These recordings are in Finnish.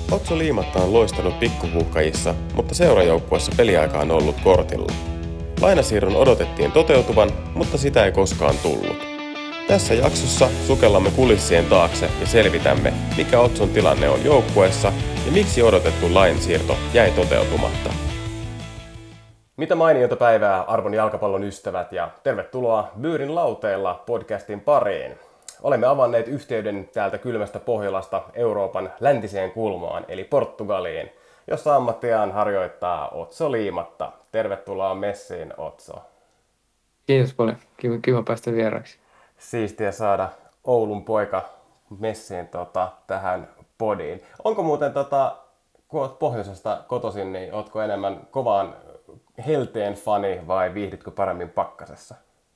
Otso Liimatta on loistanut pikkuhuuhkajissa, mutta seurajoukkueessa peliaika on ollut kortilla. Lainasiirron odotettiin toteutuvan, mutta sitä ei koskaan tullut. Tässä jaksossa sukellamme kulissien taakse ja selvitämme, mikä Otson tilanne on joukkueessa ja miksi odotettu lainsiirto jäi toteutumatta. Mitä mainiota päivää, arvon jalkapallon ystävät, ja tervetuloa Byyrin lauteilla podcastin pariin. Olemme avanneet yhteyden täältä kylmästä Pohjolasta Euroopan läntiseen kulmaan, eli Portugaliin, jossa ammattiaan harjoittaa Otso Liimatta. Tervetuloa messiin, Otso. Kiitos paljon. Kiva päästä vieraksi. Siistiä saada Oulun poika messiin tähän podiin. Onko muuten, kun olet pohjoisesta kotoisin, niin ootko enemmän kovaan helteen fani vai viihdytkö paremmin pakkasessa?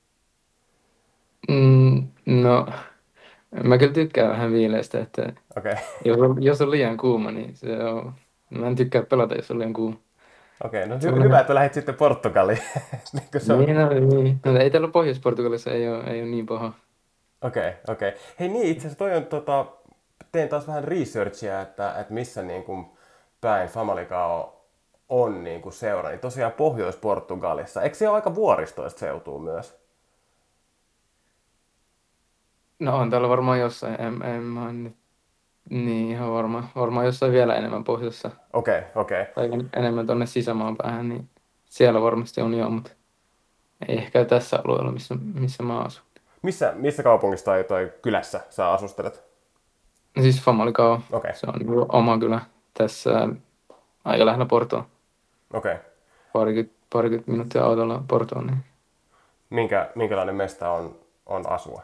No, mä kyllä tykkään vähän viileästä, että Okei. jos on liian kuuma, niin se on... Mä en tykkää pelata, jos on liian kuuma. Okei, no hyvä, että lähdit sitten Portugaliin. Niin. No, ei täällä Pohjois-Portugalissa ei ole niin paha. Okei. Hei niin, itse asiassa toi on, tein taas vähän researchia, että missä niin kuin päin Famalicão on niin kuin seura. Niin tosiaan Pohjois-Portugalissa. Eikö se ole aika vuoristoista seutua myös? No on täällä varmaan jossain, en mä nyt niin ihan varmaan jossain vielä enemmän pohjoisessa. Okei. Tai enemmän tonne sisämaan päähän, niin siellä varmasti on jo, mutta ei ehkä tässä alueella, missä mä asun. Missä kaupungissa tai kylässä sä asustelet? No siis Famalicão, Okei. se on niinku oma kylä tässä aika lähellä Portoa. Okei. Parikymmentä minuuttia autolla Portoon. Niin. Minkälainen mesta on asua?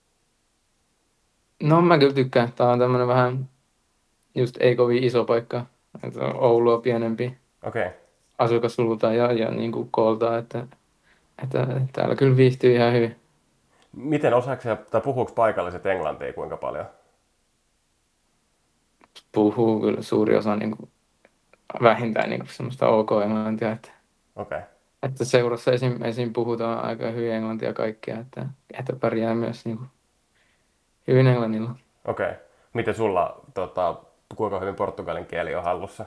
No mä kyllä tykkään. Tää on tämmönen vähän just ei kovin iso paikka. Että on Oulua pienempi Okei. asukasluvulta ja niin kuin koolta, että täällä kyllä viihtyy ihan hyvin. Miten osaako tai puhuuko paikalliset englantia kuinka paljon? Puhuu kyllä suuri osa niin kuin, vähintään niin kuin semmoista ok-englantia, Okei. että seurassa esim. Puhutaan aika hyvin englantia kaikkea, että pärjää myös niin kuin, hyvin englannilla. Okei. Miten sulla, kuinka hyvin portugalin kieli on hallussa?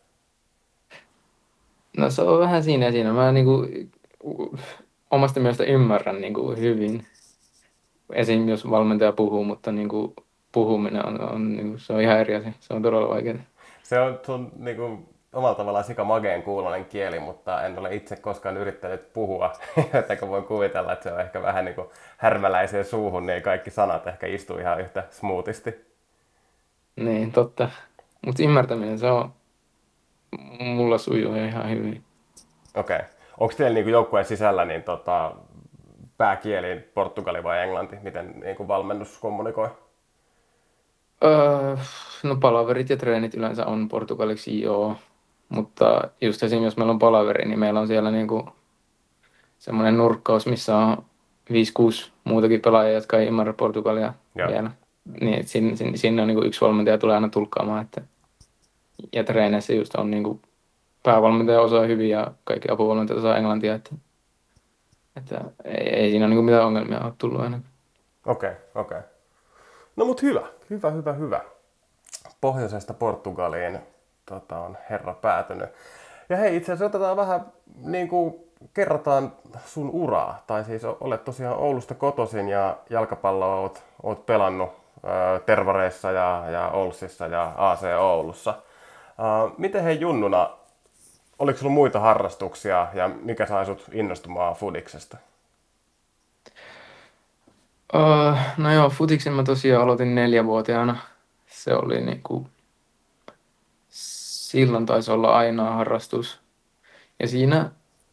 No se on vähän siinä ja siinä. Mä niinku omasta mielestä ymmärrän niinku hyvin. Esim. Jos valmentaja puhuu, mutta niinku puhuminen on niinku, se on ihan eri asia. Se on todella vaikeaa. Se on sun niinku, omalla tavallaan sika mageen kuulonen kieli, mutta en ole itse koskaan yrittänyt puhua. Jotenkin voin kuvitella, että se on ehkä vähän niin kuin härmäläiseen suuhun, niin ei kaikki sanat ehkä istu ihan yhtä smoothisti. Niin, totta. Mutta ymmärtäminen, se on mulla sujuu ihan hyvin. Okei. Onko teillä niinku joukkueen sisällä niin pääkieli portugali vai englanti? Miten niinku valmennus kommunikoi? No palaverit ja treenit yleensä on portugaliksi, joo. Mutta just esim. Jos meillä on palaveri, niin meillä on siellä niinku semmoinen nurkkaus, missä on 5-6 muutakin pelaajia, jotka ei ymmärrä portugalia Joo. vielä. Niin, sinne on niinku yksi valmentaja tulee aina tulkkaamaan. Ja treeneissä just on niinku päävalmentaja osaa hyvin ja kaikki apuvalmentajat osaa englantia. Että ei siinä niinku mitään ongelmia ole tullut ainakaan. Okei. No mut hyvä. Pohjoisesta Portugaliin on herra päätynyt. Ja hei, itse asiassa otetaan vähän, niin kuin kerrotaan sun uraa. Tai siis olet tosiaan Oulusta kotoisin ja jalkapalloa oot pelannut Tervareissa ja Olssissa ja AC Oulussa. Miten hei junnuna, oliko sulla muita harrastuksia ja mikä sai sut innostumaan fudiksesta? No joo, futiksen mä tosiaan aloitin 4-vuotiaana. Se oli niinku, silloin taisi olla ainoa harrastus. Ja siinä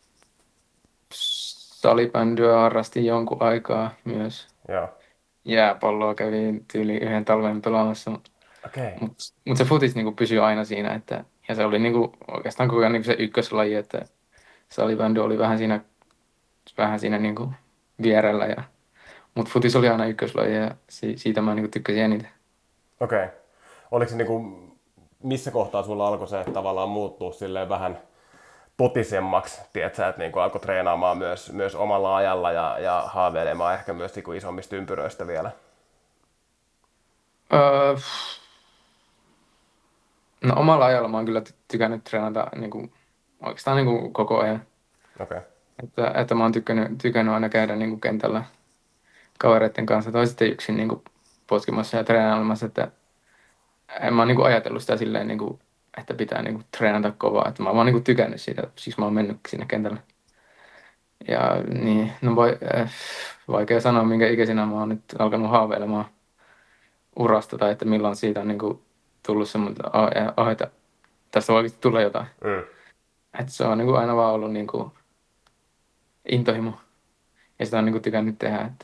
salibändyä harrastin jonkun aikaa myös. Joo. Jääpalloa kävin tyyli yhden talven pelaamassa. Okei. Mut se futis niinku pysyi aina siinä. Ja se oli niinku, oikeastaan koko ajan niinku se ykköslaji, että salibändy oli vähän siinä niinku vierellä. Mut futis oli aina ykköslaji ja siitä mä niinku tykkäsin eniten. Okei. Oliko se niinku, missä kohtaa sulla alkoi se tavallaan muuttua silleen vähän totisemmaksi, tiedätkö, että niinku alkoi treenaamaan myös omalla ajalla ja haaveilemaan ehkä myös niinku isommista ympyröistä vielä? Öö, No omalla ajalla mä oon kyllä tykännyt treenata niin kuin, oikeastaan niin kuin koko ajan. Okei. Okay. Että mä oon tykännyt aina käydä niin kuin kentällä kavereiden kanssa tai sitten yksin niin kuin potkimassa ja treenailemassa. Että en mä oon niin kuin ajatellut sitä silleen, niin kuin, että pitää niin kuin treenata kovaa. Että mä oon vaan niin kuin tykännyt siitä, siksi mä oon mennyt sinne kentälle. Ja niin, no vaikea sanoa, minkä ikäisenä mä oon nyt alkanut haaveilemaan urasta tai että milloin siitä on niin kuin tullut semmoinen, että tästä voi oikeasti tulla jotain. Mm. Että se on niin kuin aina vaan ollut niin kuin intohimo ja sitä on niin kuin tykännyt tehdä. Että,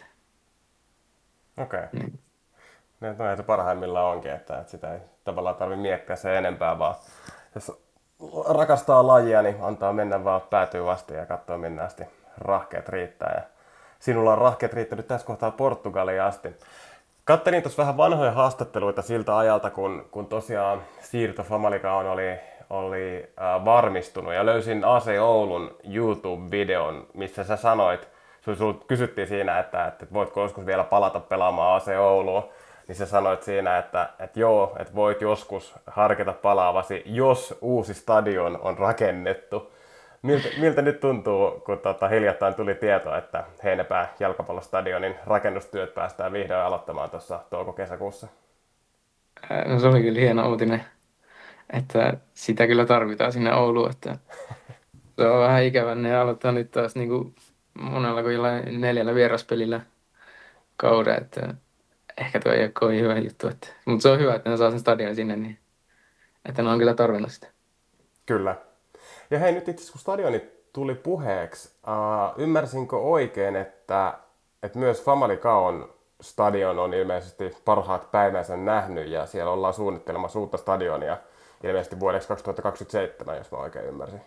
Okei. Okay. niin. Näin se parhaimmillaan onkin, että sitä ei tavallaan tarvitse miettiä sen enempää, vaan jos rakastaa lajia, niin antaa mennä vaan päätyy asti ja katsoa minne asti rahkeet riittää. Ja sinulla on rahkeet riittänyt tässä kohtaa Portugaliin asti. Kattelin tuossa vähän vanhoja haastatteluita siltä ajalta, kun tosiaan siirto Famalicaan oli varmistunut ja löysin AC Oulun YouTube-videon, missä sä sanoit, sulta kysyttiin siinä, että voitko joskus vielä palata pelaamaan AC Oulua, niin sä sanoit siinä, että joo, että voit joskus harkita palaavasi, jos uusi stadion on rakennettu. Miltä nyt tuntuu, kun hiljattain tuli tieto, että Heinäpää jalkapallostadionin rakennustyöt päästään vihdoin aloittamaan tuossa touko-kesäkuussa? No se oli kyllä hieno uutinen, että sitä kyllä tarvitaan sinne Ouluun. Että se on vähän ikävä, ne aloittaa nyt taas niin kuin monella kuin jollain 4 vieraspelillä kauden. Että ehkä tuo ei ole kovin hyvä juttu. Että, mutta se on hyvä, että ne saa sen stadionin sinne, niin että ne on kyllä tarvinnut sitä. Kyllä. Ja hei, nyt itse asiassa kun stadioni tuli puheeksi, ymmärsinkö oikein, että myös Famalicaon stadion on ilmeisesti parhaat päivänsä nähnyt ja siellä ollaan suunnittelemassa uutta stadionia ilmeisesti vuodeksi 2027, jos mä oikein ymmärsin.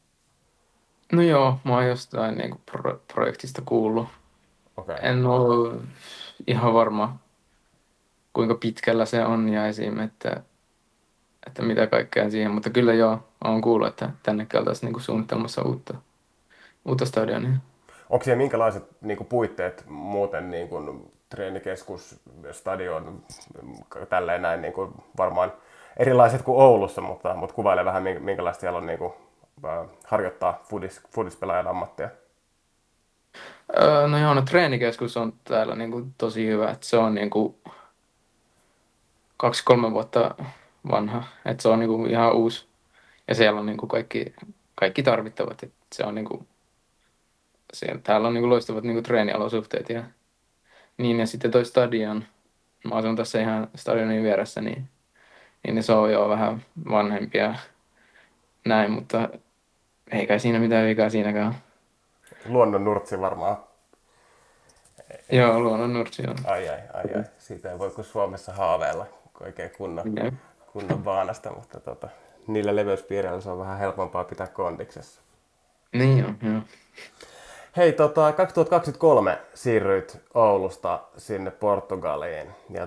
No joo, mä oon jostain niin kuin projektista kuullut. Okei. Okay. En ole ihan varma, kuinka pitkällä se on ja esim. Että mitä kaikkea siihen, mutta kyllä joo, olen kuullut, että tännekin oltaisiin niin kuin suunnittelemassa uutta stadionia. Onko siellä minkälaiset niinku puitteet muuten niinku treenikeskus, stadion, tälleen näin niinku varmaan erilaiset kuin Oulussa, mutta kuvaile vähän minkälaista siellä on niinku, harjoittaa fudispelaajan ammattia. No joo, no treenikeskus on täällä niin kuin tosi hyvä, että se on niin kuin 2-3 vuotta vanha, että se on niin kuin ihan uusi ja siellä on niin kuin kaikki tarvittavat, että se on niin kuin, täällä on niin kuin loistavat niin kuin treeniolosuhteet ja niin ja sitten toi stadion, mä asun tässä ihan stadionin vieressä, niin se on jo vähän vanhempia näin, mutta ei kai siinä mitään vikaa siinäkään. Luonnon nurtsi varmaan. Joo, luonnon nurtsi on. Ai. Siitä ei voi kuin Suomessa haaveilla oikein kunnon vaanasta, mutta niillä leveyspiireillä se on vähän helpompaa pitää kondiksessa. Niin joo. Hei, 2023 siirryit Oulusta sinne Portugaliin ja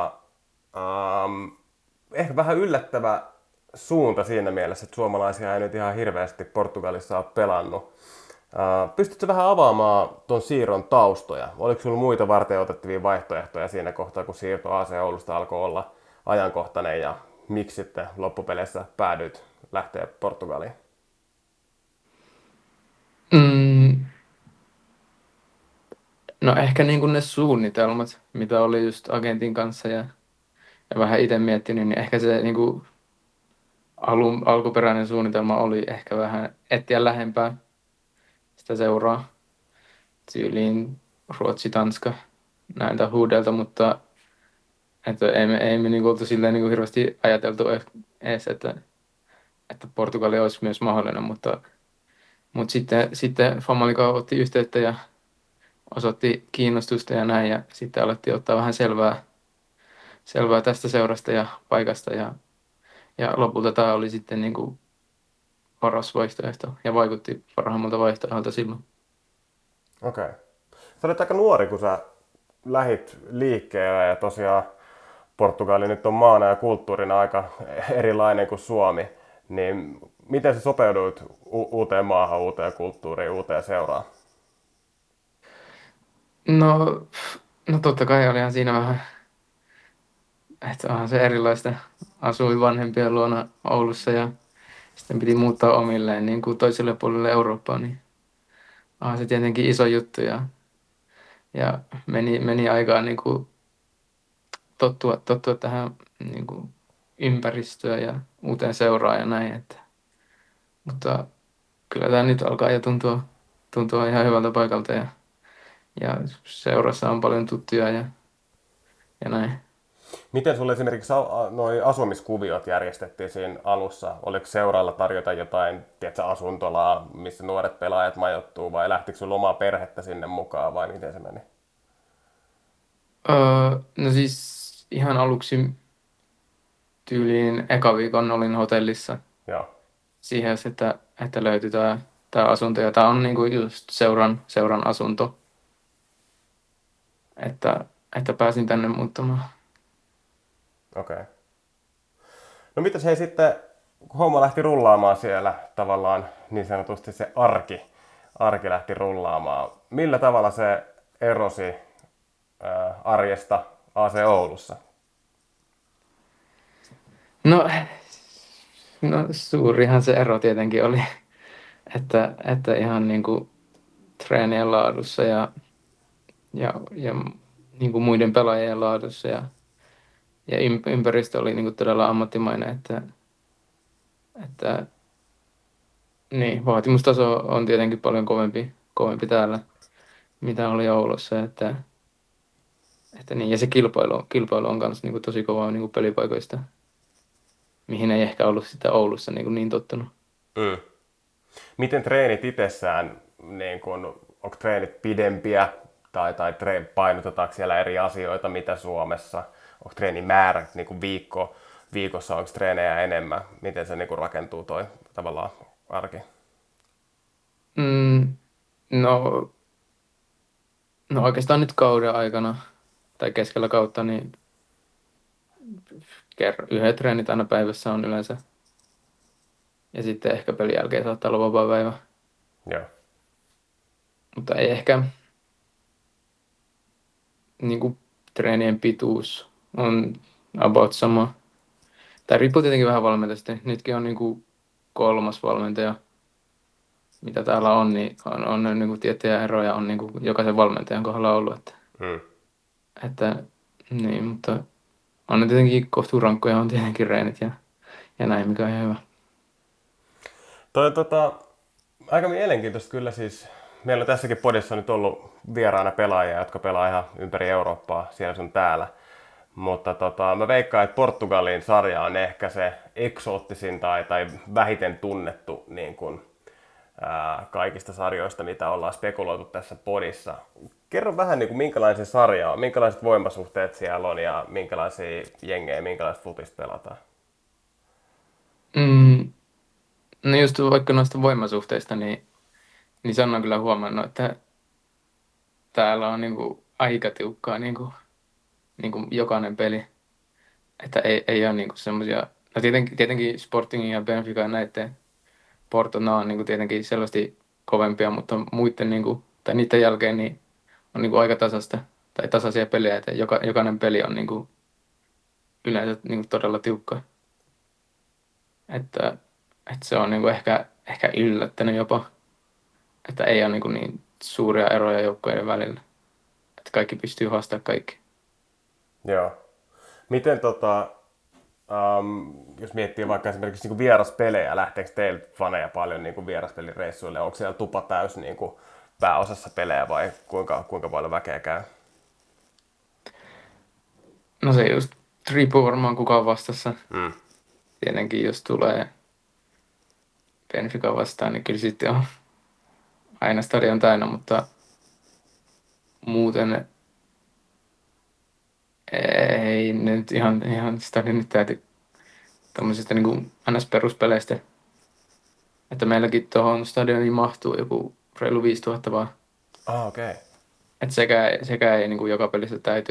ehkä vähän yllättävä suunta siinä mielessä, että suomalaisia ei nyt ihan hirveästi Portugalissa ole pelannut. Pystytkö vähän avaamaan tuon siirron taustoja? Oliko sinulla muita varten otettavia vaihtoehtoja siinä kohtaa, kun siirto AC Oulusta alkoi olla ajankohtainen ja miksi sitten loppupeleissä päädyit lähteä Portugaliin? Mm, no ehkä niin kuin ne suunnitelmat, mitä oli just agentin kanssa ja vähän itse miettinyt, niin ehkä se niin kuin alkuperäinen suunnitelma oli ehkä vähän etsiä lähempää sitä seuraa tyyliin Ruotsi, Tanska näiltä huudelta, mutta että ei me niinku oltu silleen niinku hirveästi ajateltu edes, että Portugali olisi myös mahdollinen, mutta sitten Famalicão otti yhteyttä ja osoitti kiinnostusta ja näin, ja sitten alettiin ottaa vähän selvää tästä seurasta ja paikasta, ja lopulta tämä oli sitten niinku paras vaihtoehto, ja vaikutti parhaimmalta vaihtoehdolta silloin. Okei. Sä olet aika nuori, kun sä lähit liikkeelle ja tosiaan Portugali nyt on maana ja kulttuurina aika erilainen kuin Suomi. Niin miten sä sopeuduit uuteen maahan, uuteen kulttuuriin, uuteen seuraan? No, no totta kai olihan siinä vähän että onhan se erilaista. Asuin vanhempien luona Oulussa ja sitten piti muuttaa omilleen niin kuin toiselle puolelle Eurooppaa, niin onhan se tietenkin iso juttu ja meni aikaa niin kuin tottua tähän niin kuin ympäristöön ja uuteen seuraan ja näin. Mutta kyllä tämä nyt alkaa jo tuntua ihan hyvältä paikalta ja seurassa on paljon tuttuja ja näin. Miten sulle esimerkiksi noi asumiskuviot järjestettiin siinä alussa? Oliko seuralla tarjota jotain, tiedätkö, asuntolaa, missä nuoret pelaajat majoittuu, vai lähtikö sulla omaa perhettä sinne mukaan, vai miten se meni? No siis ihan aluksi tyyliin eka viikon olin hotellissa Joo, siihen, asti, että löytyi tämä asunto. Ja tämä on niinku just seuran asunto, että pääsin tänne muuttamaan. okei. Okay. No mitäs hei sitten, kun homma lähti rullaamaan siellä tavallaan niin sanotusti se arki lähti rullaamaan. Millä tavalla se erosi arjesta AC Oulussa? No, no suurihan se ero tietenkin oli, että ihan niinku treenien laadussa ja niin kuin muiden pelaajien laadussa ja ympäristö oli niin kuin todella ammattimainen, että niin, vaatimustaso on tietenkin paljon kovempi täällä, mitä oli Oulussa, että niin, ja se kilpailu on myös niin kuin tosi kovaa niin kuin pelipaikoista, mihin ei ehkä ollut sitä Oulussa niin tottunut. Mm. Miten treenit itsessään, niin kun, onko treenit pidempiä tai painotetaanko siellä eri asioita, mitä Suomessa? Onko treenimäärät niin kuin viikossa, onko treenejä enemmän? Miten se niin kuin rakentuu toi tavallaan arki? Mm, no, no oikeastaan nyt kauden aikana tai keskellä kautta, niin yhdet treenit aina päivässä on yleensä. Ja sitten ehkä pelin jälkeen saattaa olla vapaa päivä. Joo. Mutta ei ehkä niin kuin treenien pituus on about sama. Tämä riippuu tietenkin vähän valmentajasta. Nytkin on niin kuin kolmas valmentaja, mitä täällä on, niin on niin kuin tiettyjä eroja on niin kuin jokaisen valmentajan kohdalla ollut. Mm. Että niin, mutta on ne tietenkin kohtuu rankkoja, on tietenkin reenit ja näin, mikä on ihan hyvä. Toi aika mielenkiintoista kyllä siis. Meillä on tässäkin podissa nyt ollut vieraana pelaajia, jotka pelaa ihan ympäri Eurooppaa, siellä sun täällä. Mutta mä veikkaan, että Portugalin sarja on ehkä se eksoottisin tai vähiten tunnettu niin kuin, kaikista sarjoista, mitä ollaan spekuloitu tässä podissa. Kerro vähän, niin kuin, minkälainen se sarja on, minkälaiset voimasuhteet siellä on ja minkälaisia jengejä, minkälaista futista pelataan. Mm, no just vaikka noista voimasuhteista, niin sen on kyllä huomannut, että täällä on niinku aika tiukkaa niinku jokainen peli. Että ei ole niinku semmoisia, no tietenkin Sportingin ja Benfica ja näiden Porto, nämä on niinku tietenkin selvästi kovempia, mutta muiden niinku, tai niiden jälkeen niin on niinku aika tasasta tai tasaisia pelejä, että jokainen peli on niinku yleensä niinku todella tiukka. Että se on niinku ehkä yllättänyt jopa, että ei ole niinku niin suuria eroja joukkojen välillä. Että kaikki pystyy haastamaan kaikki. Joo. Miten jos miettii vaikka esimerkiksi niin vieraspelejä, lähteekö teillä faneja paljon niin vieraspelireissuille? Onko siellä tupa täys niin kuin pääosassa pelejä vai kuinka paljon väkeä käy? No se just riippuu varmaan kuka on vastassa. Mm. Tietenkin jos tulee Benfica vastaan, niin kyllä sitten on aina stadion täynnä, mutta muuten ei nyt ihan stadionit täyty tämmöisistä niin kuin NS-peruspeleistä. Että meilläkin tuohon stadioniin mahtuu joku reilu 5000 vaan. Okei. Okay. Että sekä ei niin kuin joka pelissä täyty,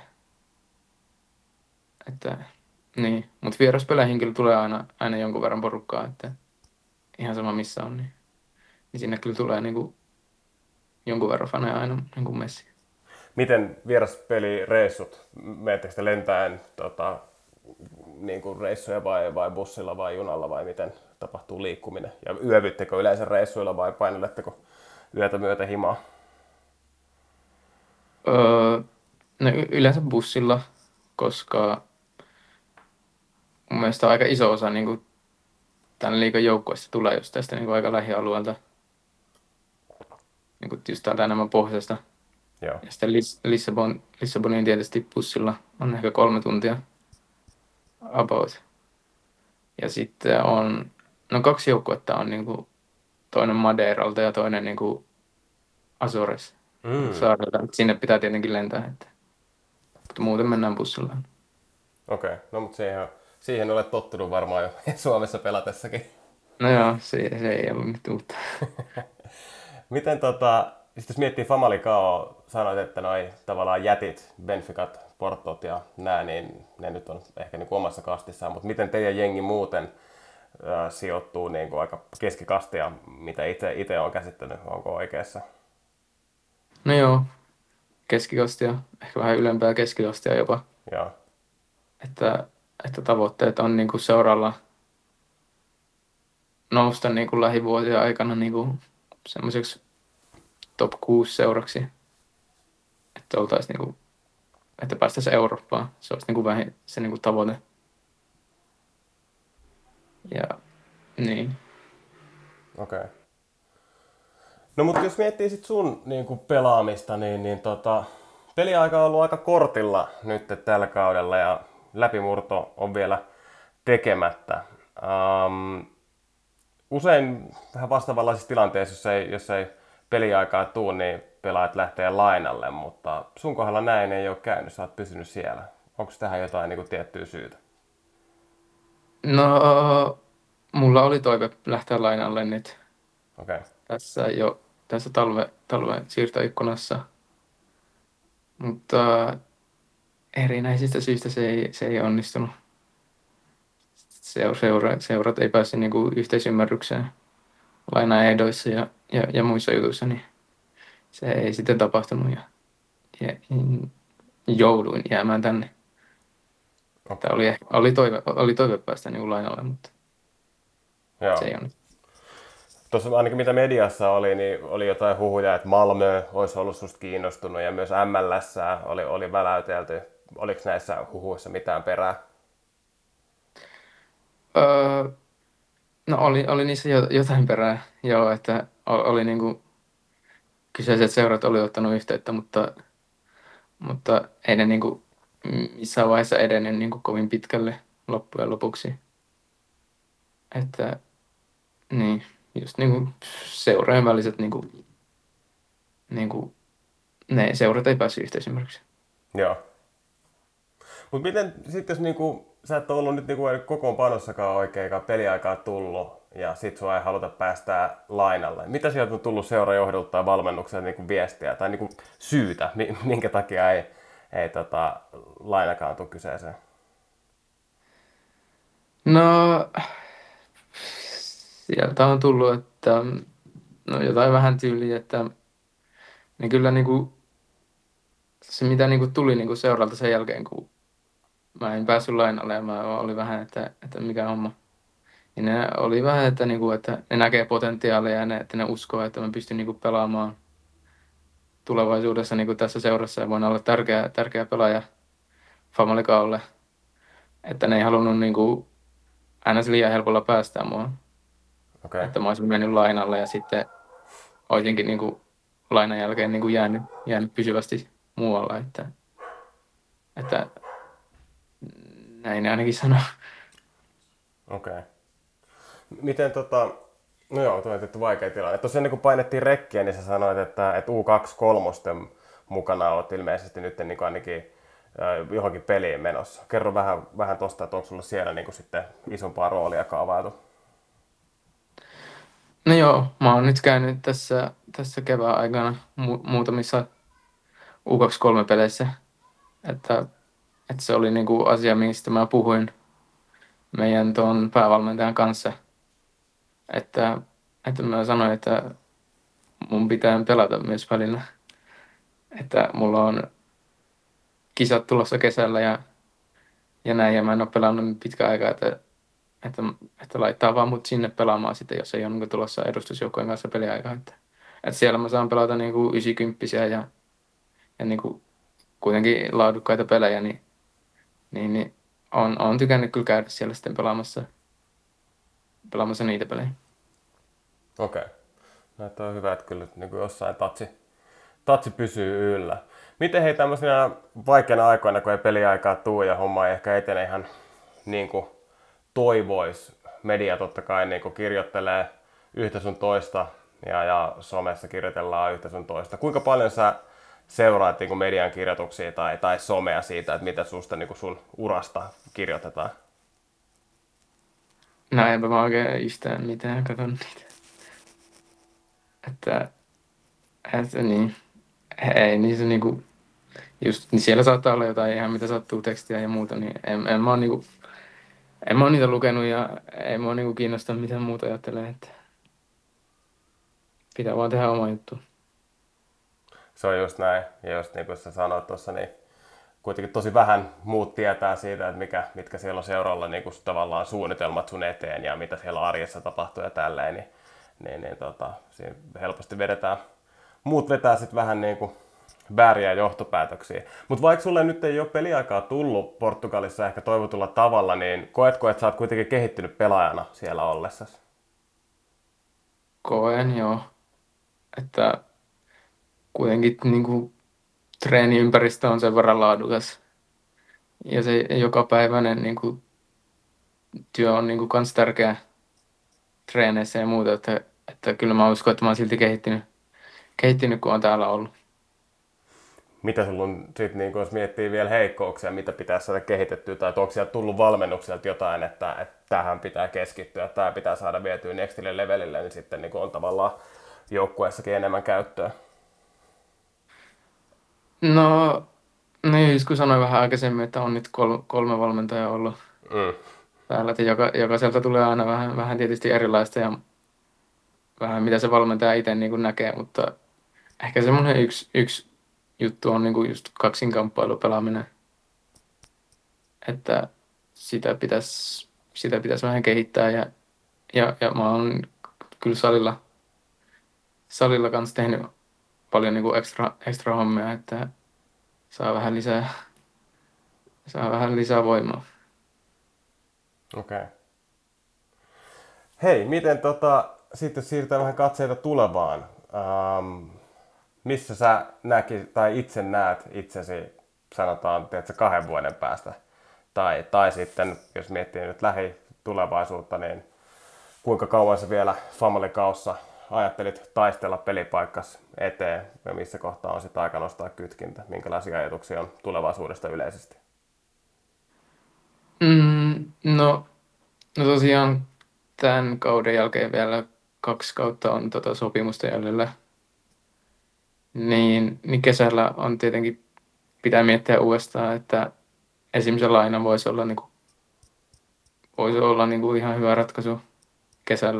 että niin. Mutta vieraspeleihin kyllä tulee aina jonkun verran porukkaa, että ihan sama missä on, niin sinne kyllä tulee niin kuin jonkun verran faneja aina niin kuin messiin. Miten vieraspelireissut? Menettekö te lentäen niin kuin reissuja vai bussilla vai junalla vai miten tapahtuu liikkuminen? Ja yövyttekö yleensä reissuilla vai paineletteko yötä myötä himaa? Öö, no yleensä bussilla, koska mun mielestä aika iso osa niin kuin tämän liigan joukkueesta tulee just tästä niin kuin aika lähialueelta, niin kuin just täältä enemmän pohjoisesta. Joo. Ja sitten Lissaboniin tietysti bussilla on ehkä 3 tuntia about. Ja sitten on, no 2 joukkuetta on niin kuin toinen Madeiralta ja toinen niin kuin Azores saarelta. Sinne pitää tietenkin lentää, mutta muuten mennään bussilla. Okei, no mutta siihen olet tottunut varmaan jo Suomessa pelatessakin. No joo, se ei ollut nyt uutta. Miten sit jos miettii Famalicao, sanoit, että noi tavallaan jätit, Benficat, Portot ja nää, niin ne nyt on ehkä niin kuin omassa kastissaan, mutta miten teidän jengi muuten sijoittuu niin kuin aika keskikastia, mitä itse on käsittänyt, onko oikeassa? No joo, keskikastia, ehkä vähän ylempää keskikastia jopa. Joo, Että tavoitteet on niin kuin seuraalla nousta niin kuin lähivuosien aikana niin kuin semmoiseksi top 6 seuraksi. Että oltaisiin niin kuin, että päästäisiin Eurooppaan. Se olisi niin kuin vähän se niin kuin tavoite. Ja niin. okei. No mutta jos miettii sit sun niin kuin pelaamista, niin peliaika on ollut aika kortilla nyt tällä kaudella ja läpimurto on vielä tekemättä. Usein vähän vastaavanlaisissa tilanteissa, jos ei peliaikaa tuu, niin pelaajat lähtee lainalle, mutta sun kohdalla näin ei ole käynyt, sä oot pysynyt siellä. Onko tähän jotain niin kuin tiettyä syytä? No, mulla oli toive lähteä lainalle nyt Okei, tässä talven siirtoikkunassa. Mutta erinäisistä syistä se ei onnistunut. Seurat ei päässyt niinku yhteisymmärrykseen lainaehdoissa ja muissa jutuissa, niin se ei sitten tapahtunut ja jouduin jäämään tänne. Että oli toive päästä niinku lainalle, mutta joo. se ei onnistunut. Tuossa ainakin mitä mediassa oli, niin oli jotain huhuja, että Malmö olisi ollut susta kiinnostunut ja myös MLS oli väläytelty. Oliko näissä huhuissa mitään perää? Öö, no oli niissä jotain perää, joo, että oli niinku kyseiset seurat oli ottanut yhteyttä, mutta ei ne niinku missään vaiheessa edennyt niinku kovin pitkälle loppujen lopuksi. Että niin, just niinku seurojen väliset niinku ne seurat ei päässyt yhteisymmärrykseen. Joo. Mutta miten sitten jos niinku, sä et ole ollut nyt niinku kokoonpanossakaan oikein peliaikaa tullut ja sit sua ei haluta päästää lainalle. Mitä sieltä on tullut seurajohdolta tai valmennukselta niinku viestiä tai niinku syytä, minkä takia ei lainakaan tule kyseeseen? No, sieltä on tullut, että no jotain vähän tyyliä, että ne kyllä niinku, se mitä niinku tuli niinku seuralta sen jälkeen, kun mä en päässyt lainalle ja mä oli vähän, että mikä homma. Niin ne oli vähän, että, niinku, että ne näkee potentiaalia ja että ne uskoo, että mä pystyn niinku pelaamaan tulevaisuudessa niinku tässä seurassa ja voin olla tärkeä pelaaja Famalicaolle. Että ne ei halunnut niinku ns. Liian helpolla päästää mua. Okay. Että mä olisin mennyt lainalle ja sitten olisinkin niinku lainan jälkeen niinku jäänyt pysyvästi muualla. Että näin ne ainakin sanoo. Okei. Okay. Miten no joo, tuo on tietty vaikea tilanne. Tuossa ennen kuin painettiin rekkiä, niin sä sanoit, että U23 mukana olet ilmeisesti nyt niin kuin ainakin johonkin peliin menossa. Kerro vähän tosta, että onko sulla siellä niin kuin sitten isompaa roolia kaavailtu? No joo, mä oon nyt käynyt tässä kevään aikana muutamissa U23-peleissä. Että se oli niinku asia, mistä mä puhuin meidän tuon päävalmentajan kanssa. Että mä sanoin, että mun pitää pelata myös välillä. Että mulla on kisat tulossa kesällä ja näin, ja mä en ole pelannut nyt pitkään aikaa, että, että laittaa vaan mut sinne pelaamaan sitten, jos ei ole niin tulossa edustusjoukkojen kanssa peliaikaa. Että siellä mä saan pelata niin kuin 90 ja niin kuin kuitenkin laadukkaita pelejä, niin on tykännyt kyllä käydä siellä sitten pelaamassa niitä pelejä. Okei. No, toi on hyvä, että kyllä niin kuin jossain tatsi pysyy yllä. Miten hei tämmöisenä vaikeina aikoina, kun ei peliaikaa tuu ja homma ei ehkä etene ihan niin kuin toivois. Media totta kai niin kuin kirjoittelee yhtä sun toista ja somessa kirjoitellaan yhtä sun toista. Kuinka paljon sä seuraat niin kuin median kirjoituksia tai somea siitä, että mitä susta niin kuin sun urasta kirjoitetaan? No enpä mä oikein yhtään mitään katon niitä. Että, että niin, ei niissä niinku, just niin siellä saattaa olla jotain ihan mitä sattuu tekstiä ja muuta, niin en mä oo niitä lukenut ja ei mua niinku kiinnosta mitään muuta ajattelee, että pitää vaan tehdä oma juttu. Se on just näin. Ja just niin kuin sä sanoit tuossa, niin kuitenkin tosi vähän muut tietää siitä, että mitkä siellä on seuralla niin kuin tavallaan suunnitelmat sun eteen ja mitä siellä arjessa tapahtuu ja tälleen, niin siinä helposti muut vetää sitten vähän niin kuin vääriä johtopäätöksiä. Mutta vaikka sulle nyt ei ole peliaikaa tullut Portugalissa ehkä toivotulla tavalla, niin koetko, että sä oot kuitenkin kehittynyt pelaajana siellä ollessasi? Koen joo, että kuitenkin niinku treeniympäristö on sen verran laadukas ja se jokapäiväinen niinku työ on niinku kans tärkeä treeneissä ja muuta, että kyllä mä uskon, että mä oon silti kehittynyt kun on täällä ollut. Mitä sulla on sitten, niin jos miettii vielä heikkouksia, mitä pitäisi saada kehitettyä, tai onko sieltä tullut valmennukselta jotain, että tähän pitää keskittyä, tämä pitää saada vietyä nextille levelille, niin sitten niin on tavallaan joukkueessakin enemmän käyttöä? No, niin, kun sanoin vähän aikaisemmin, että on nyt kolme valmentajaa ollut Mm. päällä, että jokaiselta tulee aina vähän tietysti erilaista ja vähän mitä se valmentaja itse niin kuin näkee, mutta ehkä semmoinen yksi juttu on niin kuin just kaksinkamppailu pelaaminen, että sitä pitäisi vähän kehittää ja mä oon kyllä salilla kanssa tehnyt paljon niin kuin extra hommia, että saa vähän lisää voimaa. Okei. Okay. Hei, miten sitten siirrytään vähän katseita tulevaan. Missä sä tai itse näet itsesi, sanotaan, teetkö 2 vuoden päästä? Tai sitten, jos miettii nyt lähitulevaisuutta, niin kuinka kauan sä vielä Family Caussa ajattelit taistella pelipaikkas eteen ja missä kohtaa on sitten aika nostaa kytkintä? Minkälaisia ajatuksia on tulevaisuudesta yleisesti? No tosiaan tämän kauden jälkeen vielä 2 kautta on sopimusta jäljellä. Niin kesällä on tietenkin pitää miettiä uudestaan, että esimerkiksi laina voisi olla ihan hyvä ratkaisu kesällä.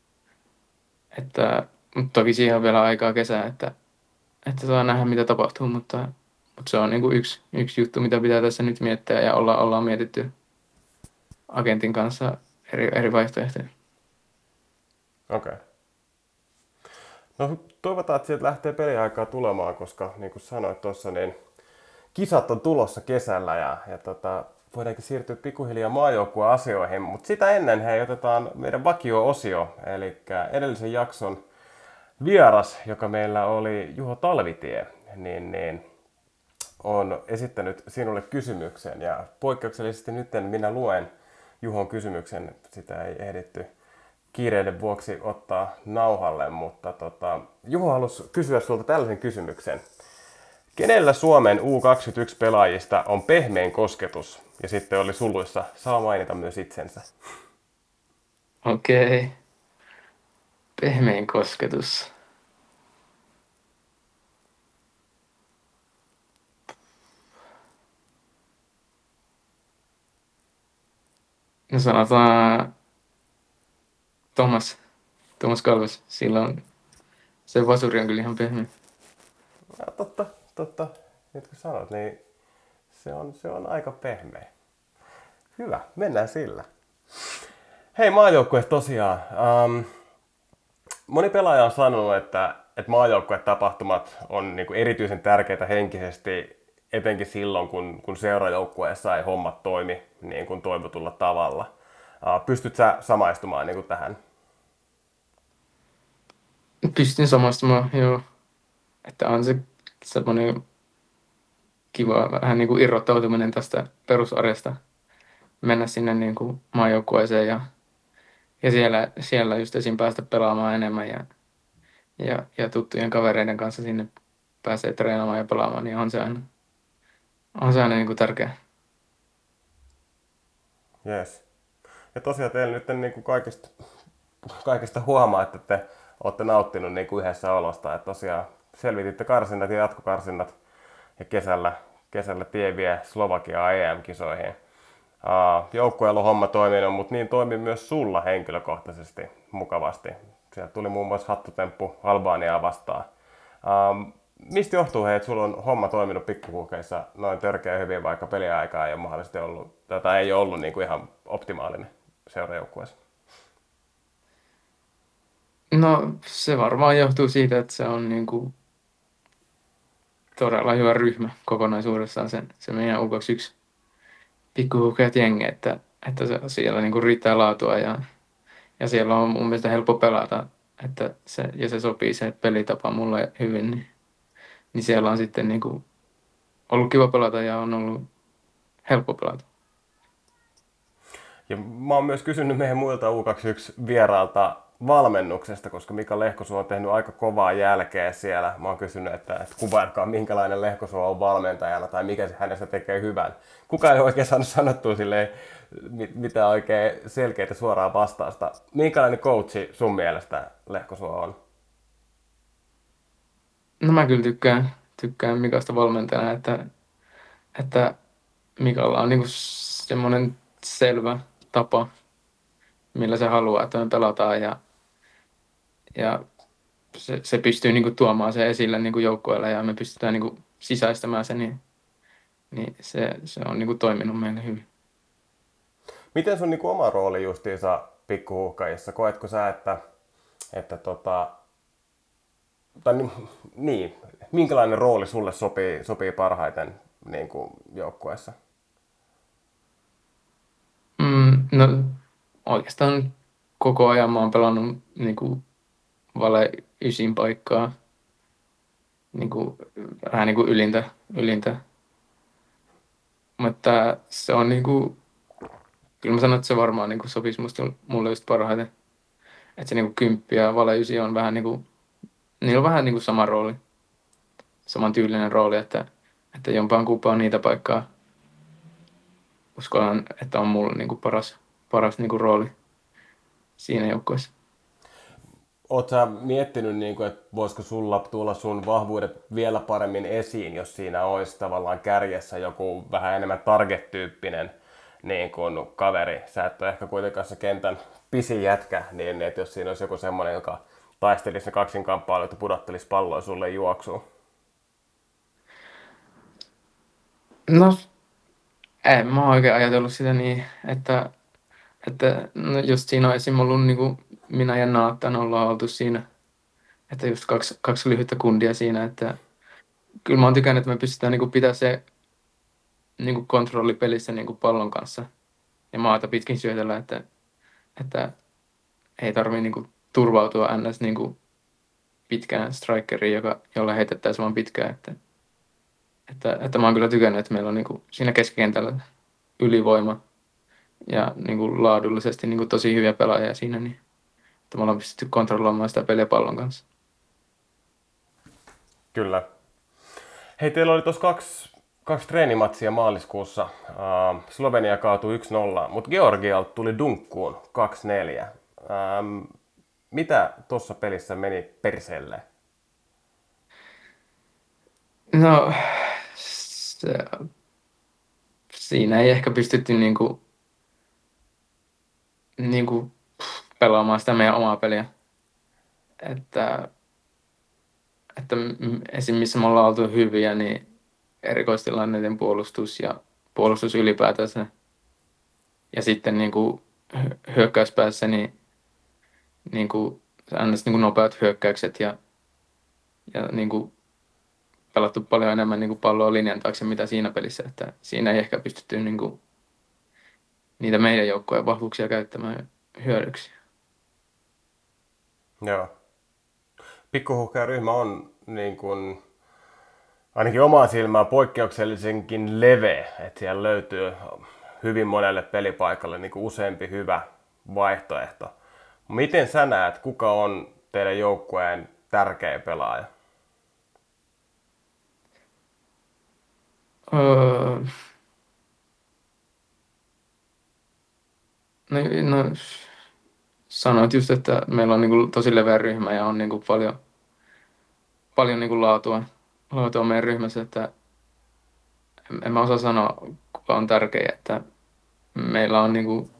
Mutta toki siihen on vielä aikaa kesää, että saa nähdä mitä tapahtuu, mutta se on yksi juttu, mitä pitää tässä nyt miettiä ja ollaan mietitty agentin kanssa eri vaihtoehtoja. Okei. Okay. No toivotaan, että sieltä lähtee peliaikaa tulemaan, koska niin kuin sanoit tuossa, niin kisat on tulossa kesällä ja voidaankin siirtyä pikkuhiljaa maajoukkueen asioihin, mutta sitä ennen hei, otetaan meidän vakio-osio, eli edellisen jakson vieras, joka meillä oli Juho Talvitie, niin on esittänyt sinulle kysymyksen ja poikkeuksellisesti nyt minä luen Juhon kysymyksen, sitä ei ehditty kiireiden vuoksi ottaa nauhalle, mutta Juho halusi kysyä sulta tällaisen kysymyksen. Kenellä Suomen U21-pelaajista on pehmein kosketus? Ja sitten oli suluissa, saa mainita myös itsensä. Okei. Pehmein kosketus. No sanotaan Thomas Kalves. Silloin se vasuri on kyllä ihan pehmeä. Ja totta. Nyt kun sanot, niin Se on aika pehmeä. Hyvä, mennään sillä. Hei, maajoukkueesta tosiaan. Moni pelaaja on sanonut, että maajoukkuetapahtumat on niinku erityisen tärkeitä henkisesti, etenkin silloin, kun seurajoukkueessa ei hommat toimi niin kuin toivotulla tavalla. Pystyt sä samaistumaan niin kuin tähän? Pystyn samastumaan, joo. Että on se semmoinen kiva vähän niin kuin irrottautuminen tästä perusarjesta. Mennä sinne niin kuin maajoukkueeseen ja siellä just esim. Päästä pelaamaan enemmän ja tuttujen kavereiden kanssa sinne pääsee treenaamaan ja pelaamaan, niin on se aina niin kuin tärkeää. Yes. Ja tosiaan teillä nyt niin kuin kaikista huomaa, että te olette nauttinut niin kuin yhdessä olosta. Että tosiaan selvititte karsinnat ja jatkokarsinnat ja kesällä tie vie Slovakiaa EM-kisoihin. Joukkueella on homma toiminut, mutta niin toimi myös sulla henkilökohtaisesti mukavasti. Sieltä tuli muun muassa hattutemppu Albaniaa vastaan. Mistä johtuu, että sulla on homma toiminut pikkuhuukeissa noin törkeä hyvin, vaikka peliaikaa ei ole mahdollisesti ollut, tai ei ole ollut niin kuin ihan optimaalinen seurajoukkueessa? No se varmaan johtuu siitä, että se on niin kuin todella hyvä ryhmä kokonaisuudessaan se meidän U21 pikkuhuukeat jengi, että siellä niin kuin riittää laatua ja siellä on mun mielestä helppo pelata, että se sopii se pelitapa mulle hyvin, niin siellä on sitten niin kuin ollut kiva pelata ja on ollut helppo pelata. Ja mä oon myös kysynyt meidän muilta U21-vierailta valmennuksesta, koska Mika Lehkosuo on tehnyt aika kovaa jälkeä siellä. Mä oon kysynyt, että kuvailkaa minkälainen Lehkosuo on valmentajana tai mikä se hänestä tekee hyvän. Kukaan ei oikein saanut sanottua silleen mitään oikein selkeitä suoraa vastausta. Minkälainen coachi sun mielestä Lehkosuo on? No mä kyllä tykkään Mikasta valmentajana, että Mikalla on niinku semmoinen selvä tapa, millä se haluaa, että me pelataan ja se pystyy niinku tuomaan se esille niinku joukkueelle ja me pystytään niinku sisäistämään se, niin se on niinku toiminut meille hyvin. Miten sun niinku oma rooli justiinsa pikkuhuuhkajissa? Koetko sä, niin, minkälainen rooli sulle sopii parhaiten niin kuin joukkueessa? No oikeastaan koko ajan mä oon pelannut niinku vale ysin paikkaa, niinku, vähän niinku ylintä. Mutta se on niinku, kyllä mä sanon, että se varmaan niinku sopisi mulle just parhaiten. Että se niinku 10 ja vale ysi on vähän niinku, niillä on vähän niinku sama rooli, saman tyylinen rooli, että jompaan kumpaan niitä paikkaa uskon, että on mulla niinku paras niinku rooli siinä joukkueessa. Oletko sä miettinyt, niin kuin, että voisiko sulla tulla sun vahvuudet vielä paremmin esiin, jos siinä olisi tavallaan kärjessä joku vähän enemmän target-tyyppinen niin kuin kaveri? Sä et ole ehkä kuitenkaan se kentän pisin jätkä, niin että jos siinä olisi joku semmoinen, joka taistelisi ne kaksinkamppailut ja pudottelisi palloa sulle juoksuun. No, en mä oon oikein ajatellut sitä niin, että no just siinä on esim. Ollut niinku minä ja Naattan ollaan oltu siinä, että just kaksi lyhyttä kundia siinä, että kyllä mä oon tykännyt, että me pystytään niinku pitää se niinku kontrolli pelissä niinku pallon kanssa ja maata pitkin syötellä, että ei tarvii niinku turvautua ns. Niinku pitkään strikeriin, jolla heitettäisiin vaan pitkään, että mä oon kyllä tykännyt, että meillä on niinku siinä keskikentällä ylivoima ja niinku laadullisesti niinku tosi hyviä pelaajia siinä, niin että me ollaan pystytty kontrolloimaan sitä peliä pallon kanssa. Kyllä. Hei, teillä oli tuossa kaksi treenimatsia maaliskuussa. Slovenia kaatui 1-0, mutta Georgialta tuli dunkkuun 2-4. Mitä tuossa pelissä meni perseelle? No, siinä ei ehkä pystytty niinku pelaamaan sitä meidän omaa peliä. Että esim. Missä me ollaan oltu hyviä, niin erikoistilanneiden puolustus ja puolustus ylipäätänsä. Ja sitten niin kuin hyökkäyspäässä niin kuin, ns. Niin kuin nopeat hyökkäykset ja niin kuin pelattu paljon enemmän niin kuin palloa linjan taakse mitä siinä pelissä. Että siinä ei ehkä pystytty niin kuin niitä meidän joukkojen vahvuuksia käyttämään hyödyksi. Joo. Pikkuhuhkajaryhmä on niin kuin, ainakin omaan silmään poikkeuksellisenkin leveä, että siellä löytyy hyvin monelle pelipaikalle niin kuin useampi hyvä vaihtoehto. Miten sä näet, kuka on teidän joukkueen tärkeä pelaaja? Öö, no, no, sanoit just, että meillä on niin kuin tosi leveä ryhmä ja on niin kuin paljon niin kuin laatua meidän ryhmässä, että en mä osaa sanoa, kuka on tärkeä, että meillä on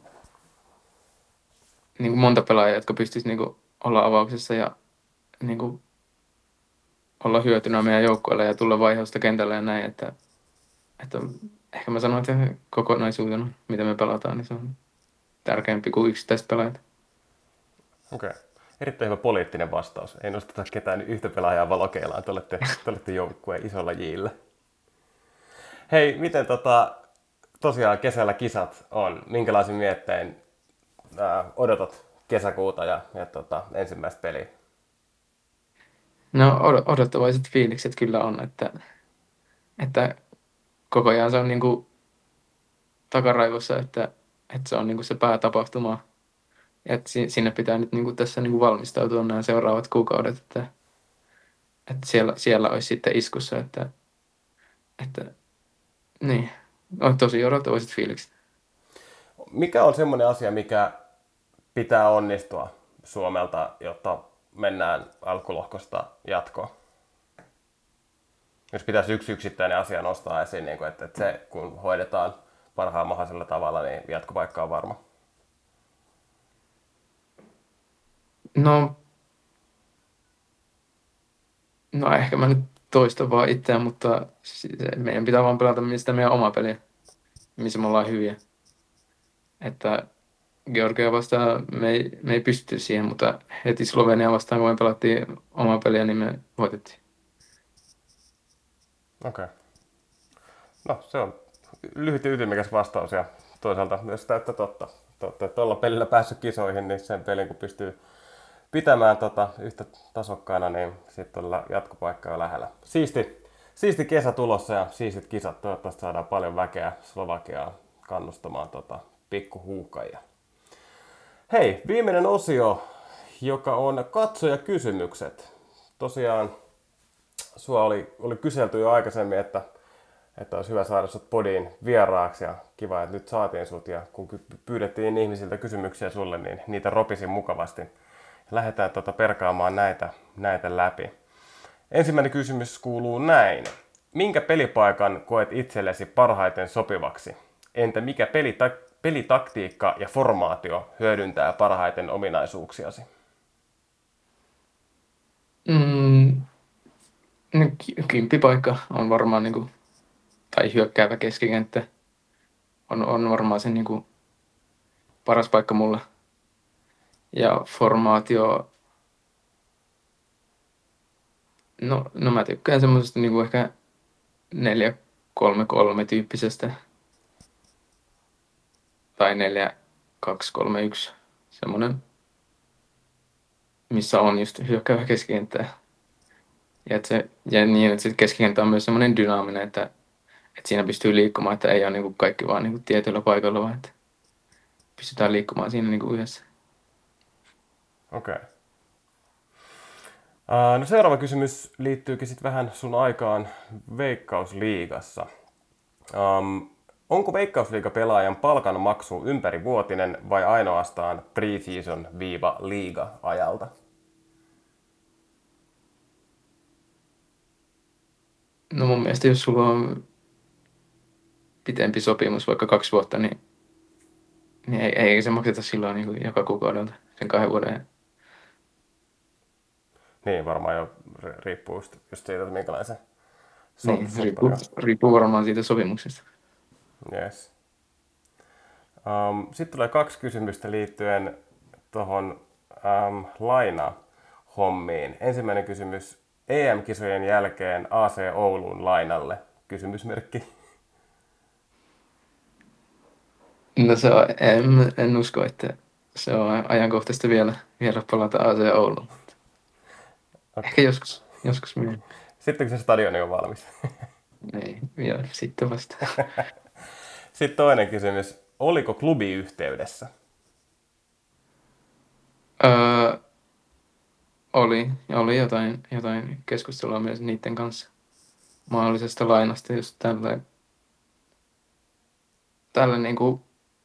niin kuin monta pelaajaa, jotka pystyisi niin kuin olla avauksessa ja niin kuin olla hyötynä meidän joukkueelle ja tulla vaihdosta kentälle ja näin, että ehkä mä sanoin, että kokonaisuutena, mitä me pelataan, niin se on tärkeämpi kuin yksittäiset pelaajat. Okei. Erittäin hyvä poliittinen vastaus. Ei nosteta ketään yhtä pelaajaa valokeilaan. Te olette joukkueen isolla jillä. Hei, miten tosiaan kesällä kisat on? Minkälaisin miettein odotat kesäkuuta ja ensimmäistä peliä? No odottavaiset fiilikset kyllä on, että koko ajan se on niin kuin takaraivossa, että se on niin kuin se päätapahtuma. Ja että sinne pitää nyt niin kuin tässä niin kuin valmistautua nämä seuraavat kuukaudet, että siellä olisi sitten iskussa, että niin, on tosi odottavaiset fiilikset. Mikä on semmoinen asia, mikä pitää onnistua Suomelta, jotta mennään alkulohkosta jatkoon? Jos pitäisi yksi yksittäinen asia nostaa esiin, niin että se kun hoidetaan parhaan mahdollisella tavalla, niin jatkopaikka on varma. No, no ehkä mä nyt toistan vaan itseään, mutta meidän pitää vaan pelata sitä meidän oma peliä, missä me ollaan hyviä. Että Georgia vastaan me ei pysty siihen, mutta heti Slovenia vastaan, kun me pelattiin omaa peliä, niin me voitettiin. Okei. No, se on lyhyt ja ytimekäs vastaus ja toisaalta myös täyttä totta. Tuolla pelillä päässyt kisoihin, niin sen pelin kun pystyy pitämään yhtä tasokkaana, niin sitten on jatkopaikka jo lähellä. Siisti kesä tulossa ja siistit kisat. Toivottavasti saadaan paljon väkeä Slovakiaa kannustamaan pikkuhuuhkajia. Hei, viimeinen osio, joka on katsojakysymykset. Tosiaan sua oli kyselty jo aikaisemmin, että olisi hyvä saada sut podiin vieraaksi ja kiva, että nyt saatiin sut. Ja kun pyydettiin ihmisiltä kysymyksiä sulle, niin niitä ropisin mukavasti. Lähdetään perkaamaan näitä läpi. Ensimmäinen kysymys kuuluu näin. Minkä pelipaikan koet itsellesi parhaiten sopivaksi? Entä mikä pelitaktiikka ja formaatio hyödyntää parhaiten ominaisuuksiasi? No, kymppipaikka on varmaan, niin kuin, tai hyökkäävä keskikenttä on varmaan se niin kuin, paras paikka mulle. Ja formaatio, no mä tykkään semmoisesta niin kuin ehkä 4-3-3 tyyppisestä tai 4-2-3-1, semmoinen, missä on just hyökkäävä keskikenttä. Ja niin, että se keskikenttä on myös semmoinen dynaaminen, että siinä pystyy liikkumaan, että ei ole niin kuin kaikki vaan niin kuin tietyllä paikalla, vaan että pystytään liikkumaan siinä niin kuin yhdessä. Okei. No seuraava kysymys liittyykin sitten vähän sun aikaan Veikkausliigassa. Onko Veikkausliiga-pelaajan palkanmaksu ympärivuotinen vai ainoastaan pre-season-liiga-ajalta? No mun mielestä jos sulla on pitempi sopimus, vaikka 2 vuotta, niin ei se makseta silloin niin kuin joka kuukaudelta sen 2 vuoden ajan. Niin, varmaan jo riippuu just siitä, että minkälainen se Niin, soppari. riippuu varmaan siitä sopimuksesta. Yes. Sitten tulee 2 kysymystä liittyen tuohon lainahommiin. Ensimmäinen kysymys. EM-kisojen jälkeen AC Ouluun lainalle? Kysymysmerkki. No en usko, että se on ajankohtaista vielä palata AC Ouluun. Okay. Ehkä joskus myöhemmin. Sitten kun se stadioni on valmis. Niin, vielä sitten vasta. Sitten toinen kysymys. Oliko klubi yhteydessä? Oli jotain keskustelua myös niiden kanssa mahdollisesta lainasta just tälle niinku,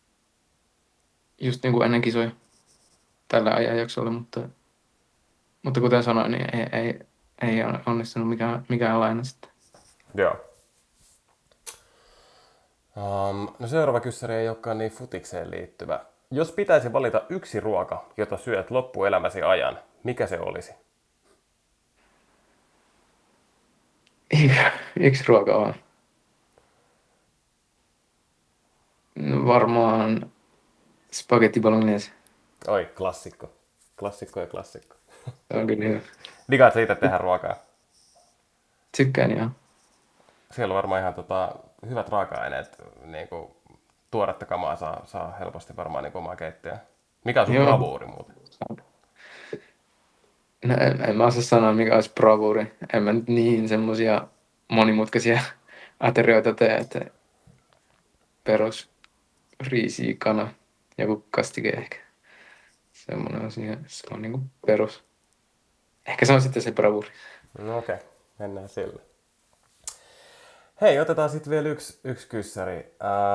just niinku ennen kisoja tällä ajanjaksolla, mutta kuten sanoin, niin ei onnistunut mikään laina sitten. Joo. No seuraava kyssäri ei olekaan niin futikseen liittyvä. Jos pitäisi valita yksi ruoka, jota syöt loppuelämäsi ajan, mikä se olisi? Yksi ruoka on. No, varmaan spaghetti bolognese. Oi, klassikko. Klassikko ja klassikko. Se on kyllä hyvä. Digaat sä itse tehdä ruokaa? Tykkään ihan. Siellä on varmaan ihan hyvät raaka-aineet, niin kuin tuoretta kamaa saa helposti varmaan niin omaa keittiöä. Mikä on sun bravuuri muuten? No, en mä osaa sanoa, mikä olisi bravuuri. En mä nyt niin semmosia monimutkaisia aterioita tee, että perus riisi, kana, joku kastike ehkä. Semmoinen asia, se on niinku perus. Ehkä se on sitten se bravuuri. No okei, mennään sille. Hei, otetaan sitten vielä yksi kyssäri.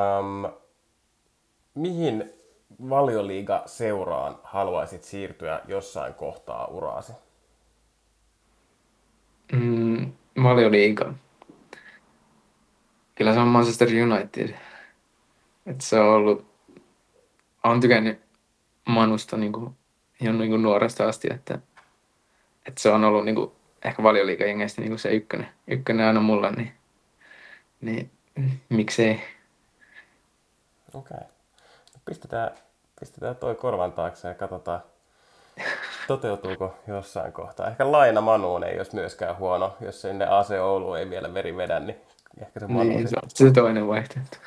Mihin Valioliiga-seuraan haluaisit siirtyä jossain kohtaa uraasi? Valioliiga. Kyllä se on Manchester United. Et se on ollut, olen tykännyt Manusta niinku, ihan niinku nuoresta asti, että se on ollut niinku, ehkä Valioliiga-jengeistä niinku se ykkönen aina mulla, niin miksei. Okei. Pistetään toi korvan taakse ja katsotaan, toteutuuko jossain kohtaa. Ehkä laina Manuun ei olisi myöskään huono, jos sinne AC Ouluun ei vielä veri vedä, niin ehkä se Manu niin, se toinen vaihtoehto.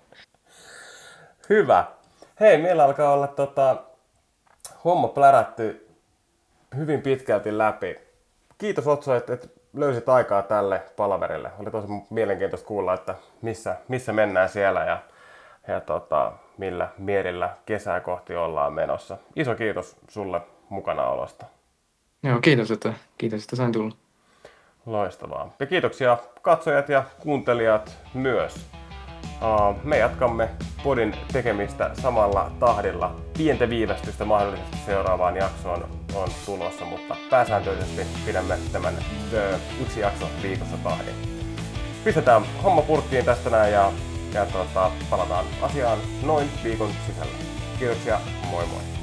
Hyvä. Hei, meillä alkaa olla homma plärätty hyvin pitkälti läpi. Kiitos Otso, että löysit aikaa tälle palaverille. Oli tosi mielenkiintoista kuulla, että missä mennään siellä ja millä mielillä kesää kohti ollaan menossa. Iso kiitos sulle mukanaolosta. Joo, kiitos, että sain tulla. Loistavaa. Ja kiitoksia katsojat ja kuuntelijat myös. Me jatkamme podin tekemistä samalla tahdilla. Pientä viivästystä mahdollisesti seuraavaan jaksoon on tulossa, mutta pääsääntöisesti pidämme tämän yksi jakso viikossa tahdin. Pistetään homma purkkiin tästä näin ja palataan asiaan noin viikon sisällä. Kiitoksia, moi moi!